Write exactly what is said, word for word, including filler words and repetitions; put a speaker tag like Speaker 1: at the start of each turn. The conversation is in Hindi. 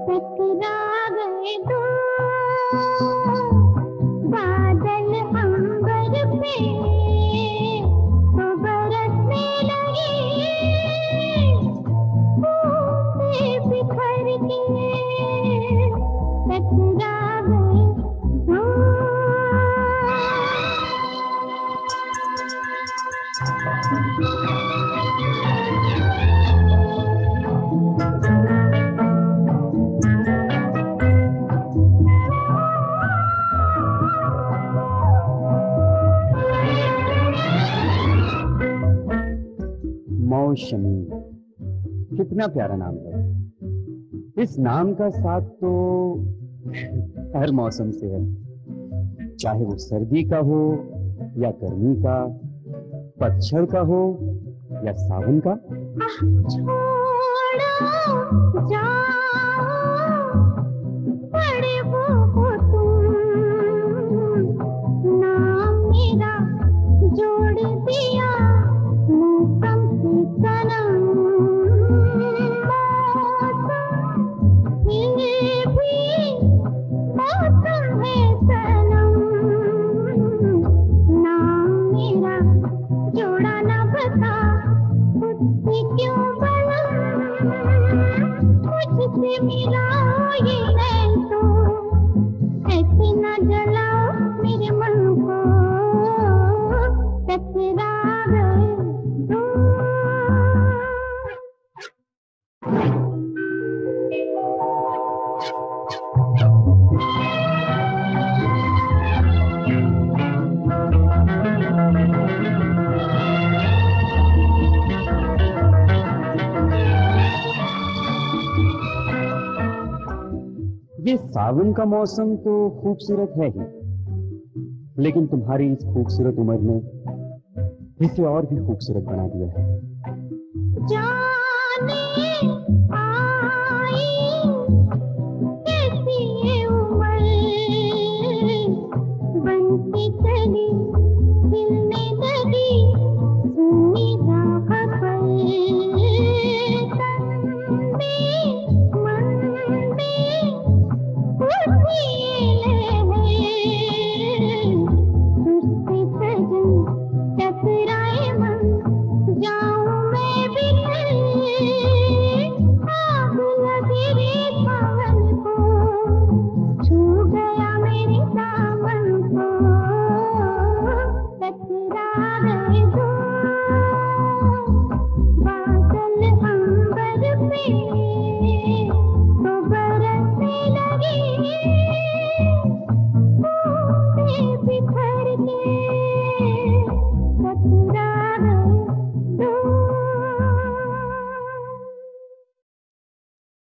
Speaker 1: टकरा गए दो बादल अंबर पे तो बरसने लगे फूटे बिखर के टकरा गए दो।
Speaker 2: मौसमी, कितना प्यारा नाम है। इस नाम का साथ तो हर मौसम से है, चाहे वो सर्दी का हो या गर्मी का, पतझड़ का हो या सावन का।
Speaker 1: छोड़ो जाओ बड़े वो हो तुम, नाम मेरा जोड़ दिया मौसम से सनम। मौसम ये भी मौसम है सनम, नाम मेरा जोड़ा ना बता मुझसे क्यों बना, मुझसे मिलाओ ये नहीं तो ऐसे ना जलाओ मेरे मन को, टकरा गए दो।
Speaker 2: ये सावन का मौसम तो खूबसूरत है ही, लेकिन तुम्हारी इस खूबसूरत उम्र ने इसे और भी खूबसूरत बना दिया है।
Speaker 1: जा